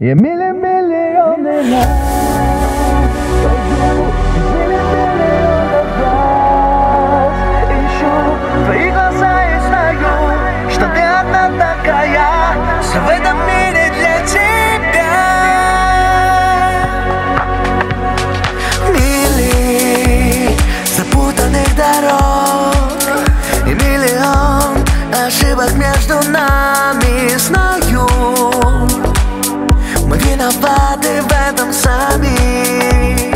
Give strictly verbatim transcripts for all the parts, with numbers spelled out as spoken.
Я миллион-миллионный раз пойду, миллион-миллионов раз ищу твои глаза и знаю, что ты одна такая, все в этом мире для тебя. Мили запутанных дорог и миллион ошибок между нами, знаю. Мы виноваты в этом сами.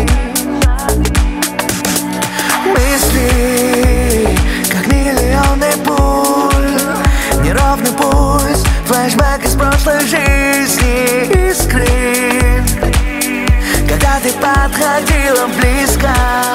Мысли, как миллионы пуль, неровный пульс, флешбэк из прошлой жизни, искры, когда ты подходила близко.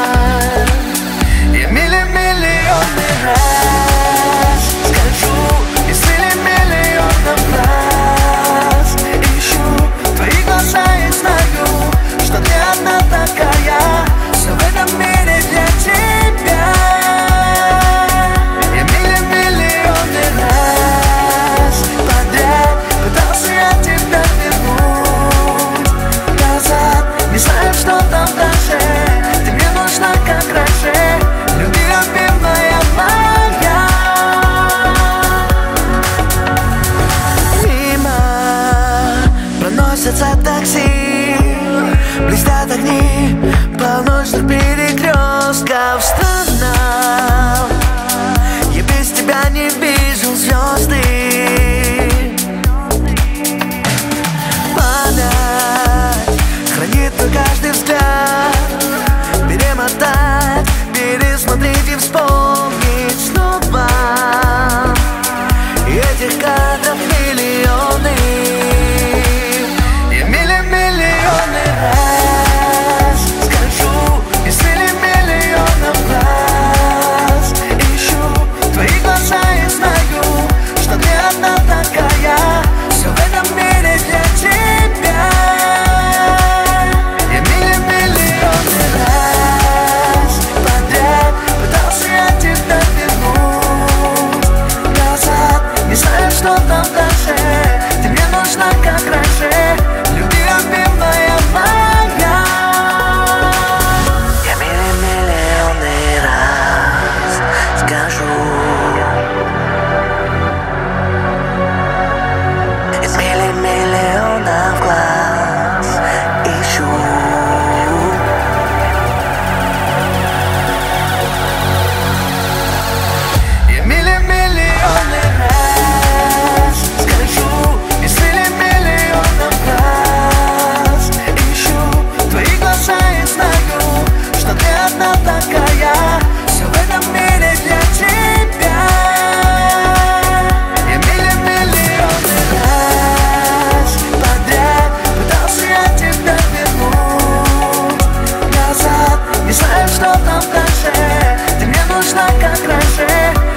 Я милли-миллионный раз скажу из милли-миллионов раз ищу твои глаза и знаю, что ты одна такая, все в этом мире для тебя. Я милли-миллионный раз подряд пытался я тебя вернуть назад, не знаю, что там дальше. Ты мне нужна, как раньше, люби, любимая моя. Мимо проносятся такси, блестят огни полночных перекрестков. Странно, я без тебя не вижу звезды. Память хранит твой каждый взгляд, перемотать, пересмотреть и вспомнить снова. И этих кадров миллионы. Я милли-миллионный раз скажу из милли-миллионов раз ищу твои глаза и знаю, что ты одна такая, все в этом мире для тебя. Я милли-миллионный раз подряд пытался я тебя вернуть назад, не знаю, что там дальше. Ты мне нужна, как раньше, люби, любимая моя. Я милли-миллионный раз скажу из милли-миллионов глаз ищу. Я милли-миллионный раз скажу из милли-миллионов раз ищу твои глаза и знаю, что ты одна такая, все в этом мире для тебя. Я милли-миллионный раз подряд пытался я тебя вернуть назад, не знаю, что там дальше. Ты мне нужна, как раньше,